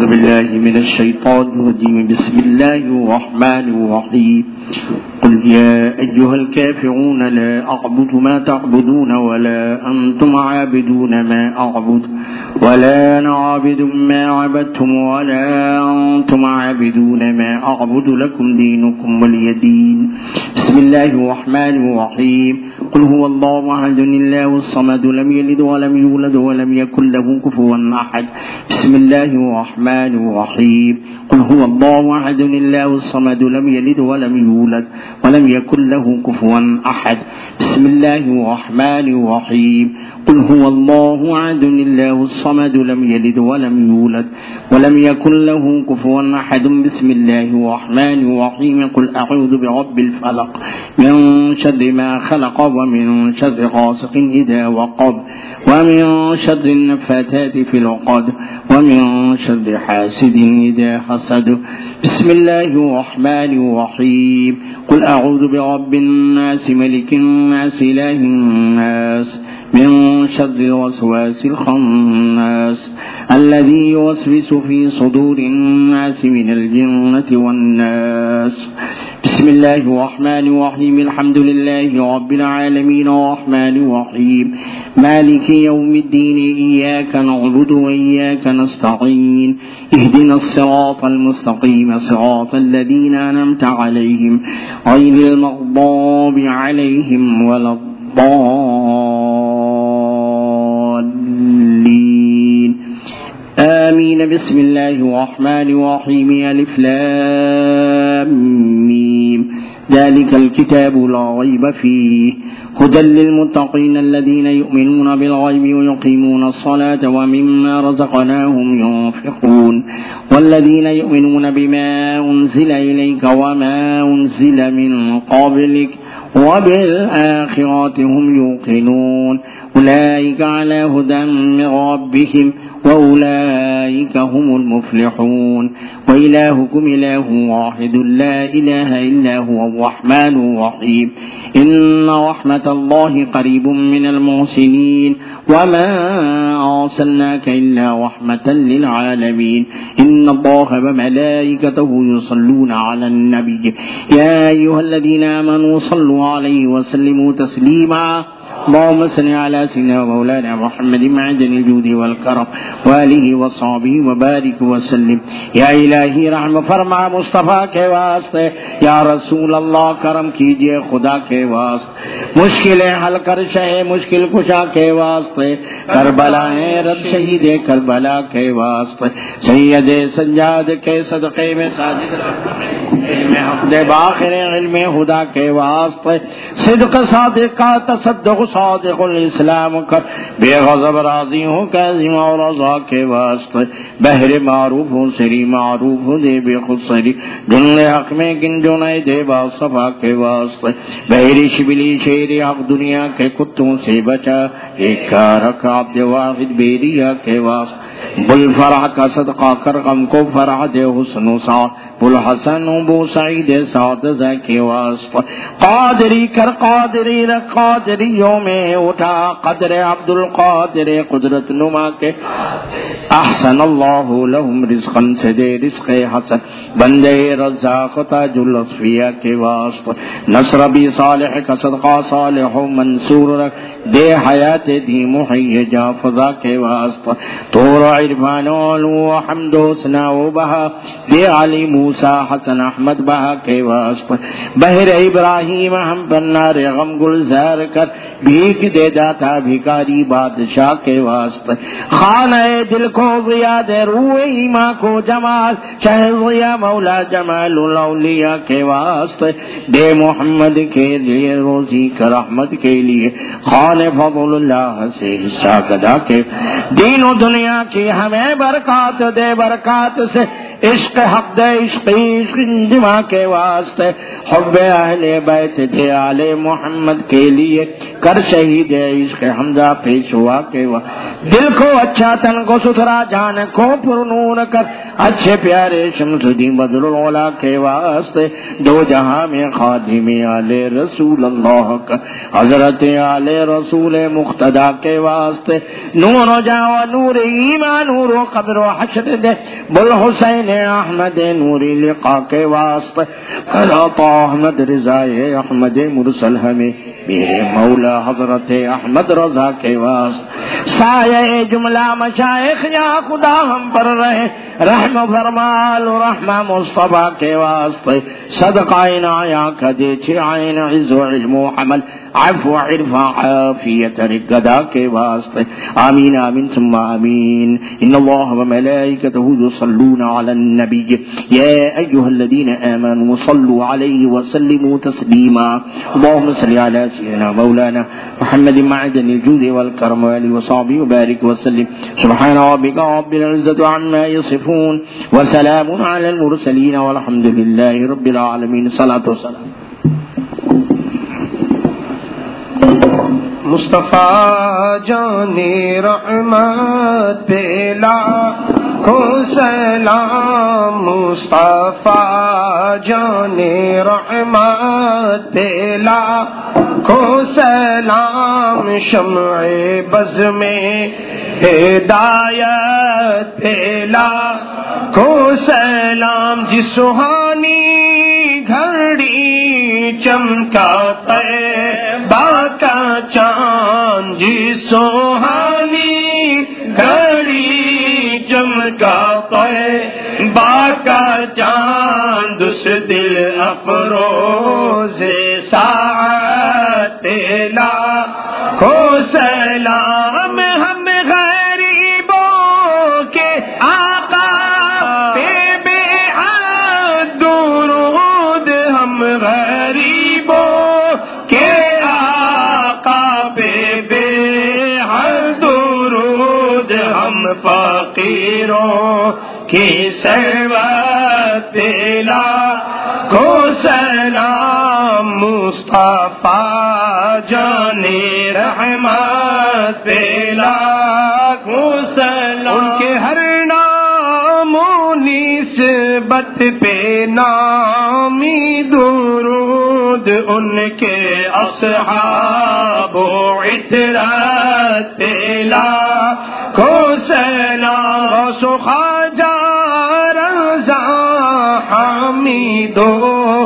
بالله من الشيطان الرجيم. بسم الله الرحمن الرحيم. قل يا أيها الكافرون لا أعبد ما تعبدون ولا أنتم عابدون ما أعبد ولا أنا عابد ما عبدتم ولا أنتم عابدون ما أعبد لكم دينكم ولي دين. بسم الله الرحمن الرحيم. قل هو الله أحد الله الصمد لم يلد ولم يولد ولم يكن له كفوا أحد. بسم الله الرحمن الرحيم. قل هو الله أحد الله الصمد لم يلد ولم يولد ولم يكن له كفوا أحد. بسم الله الرحمن الرحيم. قل هو الله أحد الله الصمد لم يلد ولم يولد ولم يكن له كفوا أحد. بسم الله الرحمن الرحيم. قل أعوذ برب الفلق من شر ما خلق ومن شر غاسق إذا وقب ومن شر النفاثات في العقد ومن شر حاسد إذا حسد. بسم الله الرحمن الرحيم. قل أعوذ برب الناس ملك الناس إله الناس من شر الوسواس الخناس الذي يوسوس في صدور الناس من الجنة والناس. بسم الله الرحمن الرحيم. الحمد لله رب العالمين الرحمن الرحيم مالك يوم الدين إياك نعبد وإياك نستعين اهدنا الصراط المستقيم صراط الذين أنعمت عليهم غير المغضوب عليهم ولا الضالين آمين. بسم الله الرحمن الرحيم. ألف لام ميم ذلك الكتاب لا ريب فيه هدى للمتقين الذين يؤمنون بالغيب ويقيمون الصلاة ومما رزقناهم ينفقون والذين يؤمنون بما أنزل إليك وما أنزل من قبلك وبالآخرة هم يوقنون أولئك على هدى من ربهم وأولئك هم المفلحون. وإلهكم إله واحد لا إله إلا هو الرحمن الرحيم. إن رحمة الله قريب من المحسنين وما أرسلناك إلا رحمة للعالمين. إن الله وملائكته يصلون على النبي يا أيها الذين آمنوا صلوا عليه وسلموا تسليما. اللهم صل على سيدنا مولانا محمد معدن الجود والكرم وآله وصحبه وبارك وسلم. یا الہی رحم فرما مصطفیٰ کے واسطے، یا رسول اللہ کرم کیجئے خدا کے واسطے، مشکلیں حل کر شہ مشکل کشا کے واسطے، کربلائیں رب شہید کربلا کے واسطے، سید سجاد کے صدقے میں ساجد علم حق دے باخر علم خدا کے واسطے، صدق صادق کا تصدق صادق الاسلام کر، بے غضب راضی ہوں کاظم اور رضا کے واسطے، بہر معروف ہوں سری معروف ہوں دے بے خود سری، جنلے حق میں گن جنائے دے با صفا کے واسطے، بہری شبلی شیر حق دنیا کے کتوں سے بچا، ایک کارک عبد واحد بیریا کے واسطے، بل فرح کا صدقہ کر غم کو فرح دے حسن و سعد، بل حسن بو سعید سعد کے واسطے، قادری کر قادری رکھ قادریوں میں اٹھا، قدر عبد القادر قدرت نما کے احسن اللہ لہم رزقا سے دے رزق حسن، بندے رزاق تاج الاصفیاء کے واسطے، نصر بھی صالح کا صدقہ صالح و منصور رکھ، دے حیات دی محی جا فضا کے واسطے، طور عرفان علو حمد و ثنا و بہا، دے علی موسیٰ حسن احمد بہا کے واسطے، بہر ابراہیم ہم بنار غم گلزار کر، بھیک دے داتا بھکاری بادشاہ کے واسطے، خانہ دل کو ضیا دے روح ایمان کو جمال، شہ ضیا مولا جمال الاولیاء کے واسطے، دے محمد کے لیے روزی کر رحمت کے لیے، خان فضل اللہ سے حصہ گدا کے، دین و دنیا کی ہمیں برکات دے، برکات سے عشق حق دے، عشق انجما کے واسطے، حب اہل بیت دے آل محمد کے لیے کر شہید عشق حمزہ پیشوا کے واسطے، دل کو اچھا تن کو ستھرا جان کو پرنور کر اچھے پیارے شمس الدین بدر العلا کے واسطے، دو جہاں میں خادم آل رسول اللہ کا حضرت آل رسول مقتدی کے واسطے، نور و جاں و نور ایمان، نور و قبر و حشر دے بل حسین احمد نوری لقا کے واسطے، عطا احمد رضا احمد مرسل ہمیں میرے مولا حضرت احمد رضا کے واسطے، سایہ جملہ مشائخ یا خدا ہم پر رہے، رحم فرمال رحمہ مصطفیٰ کے واسطے، صدقہ عنایہ کا دے چھ عین عز و علم و عمل عفو عرفا عافیت رگدا کے واسطے، آمین آمین ثم آمین۔ ان اللہ وملائکتہ یصلون علی النبی یا ایھا الذین آمنوا صلوا علیہ وسلموا تسلیما، اللهم صل علی سیدنا مولانا محمد معدن الجود والکرم وآلہ وصحبہ وبارک وسلم، سبحان ربک رب العزة عما یصفون وسلام علی المرسلین والحمد للہ رب العالمین۔ صلاۃ والسلام مصطفیٰ جان رحمت پہ لاکھوں سلام، مصطفیٰ جان رحمت پہ لاکھوں سلام، شمع بز میں ہدایت پہ لاکھوں سلام، جس سہانی گھڑی چمکا طیبہ کا چاند، جی سہانی گھڑی چمکا طیبہ کا چاند، اس دل افروز ساعت لاکھوں سلام، ہم غریبوں کے آقا پہ بے حد درود، ہم غریبوں کے آقا پہ بے حد درود، ہم فقیروں کی ثروت پہ لاکھوں سلام، مصطفیٰ جان رحمت پہ لاکھوں سلام، ان کے ہر نام و نسبت پہ نامی درود، ان کے اصحاب و عطرت پہ لاکھوں سلام، غوث و خواجہ رضا حمید و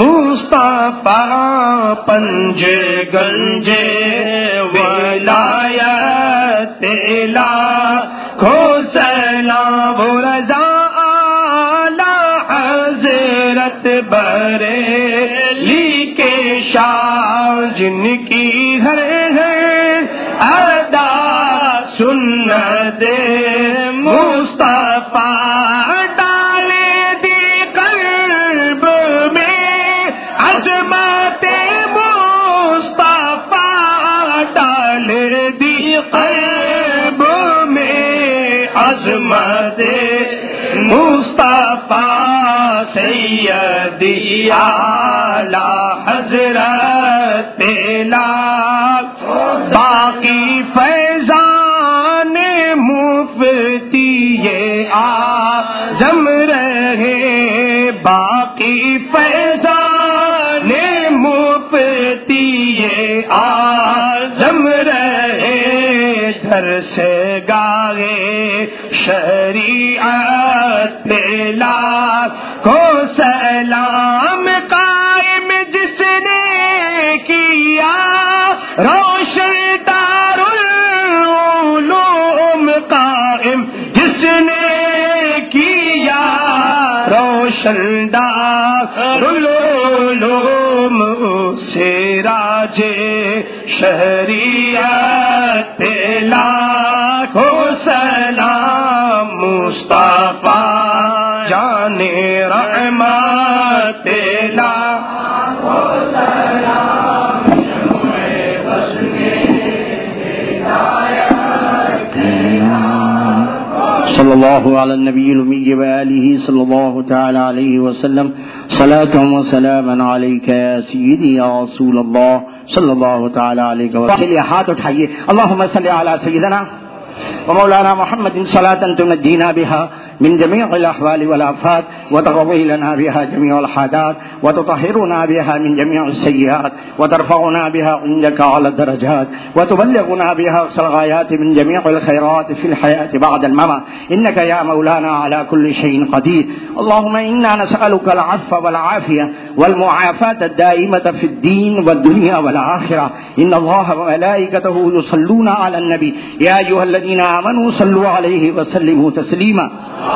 مصطفیٰ پنج گنج ولایت پہ لاکھوں سلام، و رضا اعلی حضرت بریلی کے شاہ، جن کی ہر ادا سنت مصطفیٰ، ڈالے دی قلب میں عظمت مصطفیٰ، ڈالے دی قلب میں عظمت مصطفیٰ، سیدی اعلی حضرت لاکھوں باقی فیضان مفتی اعظم رہے، باقی فیضان مفتی اعظم رہے، در سے گاہے شریعت پہ لاکھوں سلام، قائم جس نے کیا روشن دار العلوم، قائم جس نے کیا روشن دار العلوم، سراج شریعت پہ لاکھوں سلام، مصطفیٰ جان رحمت پہ لاکھوں سلام، شمع بز میں ہدایت پہ لاکھوں صلی اللہ علی النبی الامی وآلہ صلی اللہ تعالی علیہ وسلم صلاۃ و سلاما علیک یا سیدی یا رسول اللہ صلی اللہ تعالی علیہ وسلم. ہاتھ اٹھائیے. اللہم صلی علی سیدنا ومولانا محمد صلاۃ تنجینا بها من جميع الأحوال والآفات وتقضي لنا بها جميع الحاجات وتطهرنا بها من جميع السيئات وترفعنا بها عندك على الدرجات وتبلغنا بها أقصى الغايات من جميع الخيرات في الحياة بعد الممات إنك يا مولانا على كل شيء قدير. اللهم إنا نسألك العفو والعافية والمعافاة الدائمة في الدين والدنيا والآخرة. إن الله وملائكته يصلون على النبي يا أيها الذين آمنوا صلوا عليه وسلموا تسليما.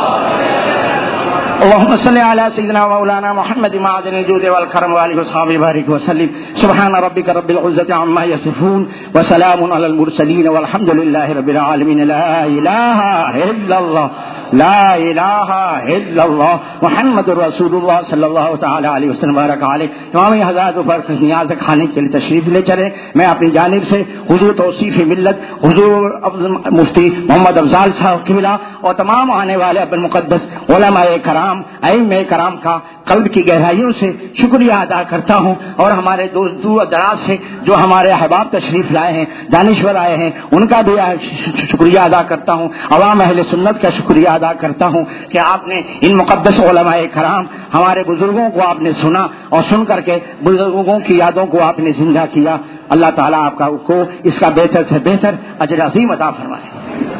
اللهم صل على سيدنا مولانا محمد معدن الجود والكرم وآله وصحبه بارك وسلم. سبحان ربك رب العزة عما يصفون وسلام على المرسلين والحمد لله رب العالمين. لا إله إلا الله لا الہ الا اللہ محمد رسول اللہ صلی اللہ تعالی علیہ وسلم بارک علیہ. تمام حضرات پر نیاز کھانے کے لیے تشریف لے چلے. میں اپنی جانب سے حضور توصیف ملت حضور مفتی محمد افضال صاحب قبلہ اور تمام آنے والے اپنے مقدس علماء کرام ائمہ کرام کا قلب کی گہرائیوں سے شکریہ ادا کرتا ہوں. اور ہمارے دوست دور دراز سے جو ہمارے احباب تشریف لائے ہیں دانشور آئے ہیں ان کا بھی شکریہ ادا کرتا ہوں. عوام اہل سنت کا شکریہ ادا کرتا ہوں کہ آپ نے ان مقدس علماء کرام ہمارے بزرگوں کو آپ نے سنا اور سن کر کے بزرگوں کی یادوں کو آپ نے زندہ کیا. اللہ تعالیٰ آپ کو اس کا بہتر سے بہتر اجر عظیم عطا فرمائے.